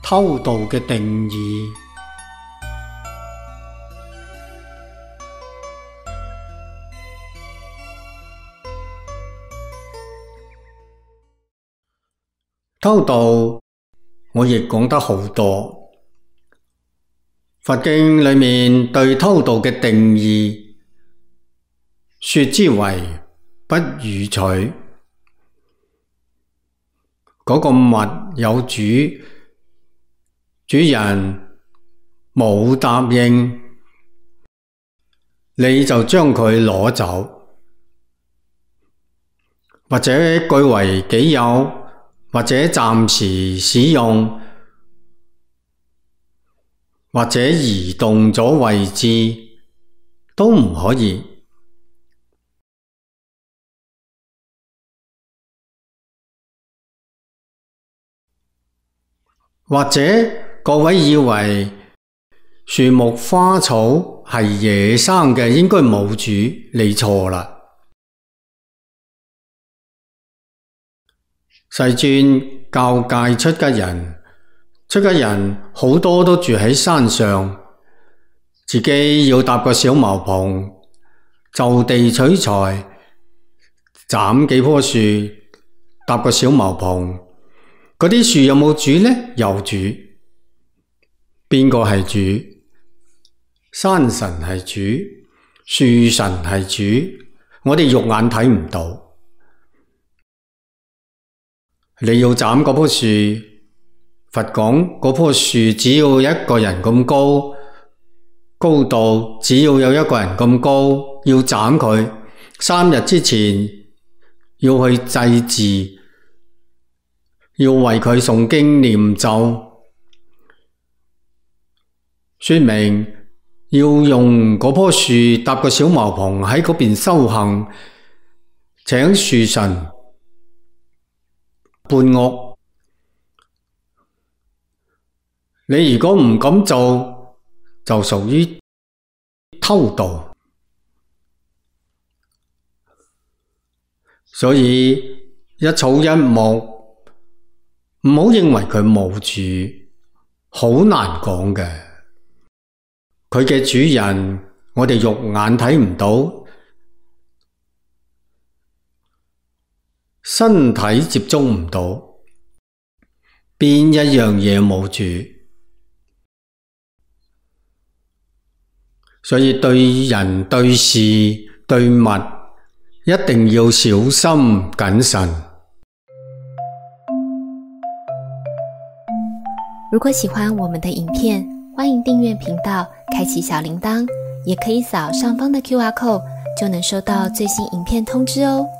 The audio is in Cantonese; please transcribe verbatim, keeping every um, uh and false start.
偷盜嘅定義。偷盜，我亦講得好多。佛經裏面對偷盜嘅定義，說之為不與取。嗰個物有主，主人冇答應，你就將佢攞走，或者據為己有，或者暫時使用，或者移動咗位置，都唔可以。或者各位以為樹木花草係野生嘅，應該冇主，你錯啦。世尊教誡出家人，出家人好多都住喺山上，自己要搭個小茅棚，就地取材，斬幾棵樹，搭個小茅棚。嗰啲樹有冇主呢？有主。邊個係主？山神係主，樹神係主，我哋肉眼睇唔到。你要斬嗰棵樹，佛講嗰棵樹只要一個人咁高，高度只要有一個人咁高，要斬佢，三日之前要去祭祀，要為佢誦經念咒，說明要用嗰棵樹搭個小茅棚喺嗰邊修行，請樹神伴屋。你如果唔敢做，就屬於偷盜。所以一草一木，唔好認為佢冇主，好難講嘅。佢嘅主人，我哋肉眼睇唔到，身體接觸唔到，邊一樣嘢冇主？所以對人、對事、對物，一定要小心謹慎。 如果喜歡我們的影片，歡迎訂閱頻道，開啟小鈴鐺，也可以掃上方的 Q R code，就能收到最新影片通知哦。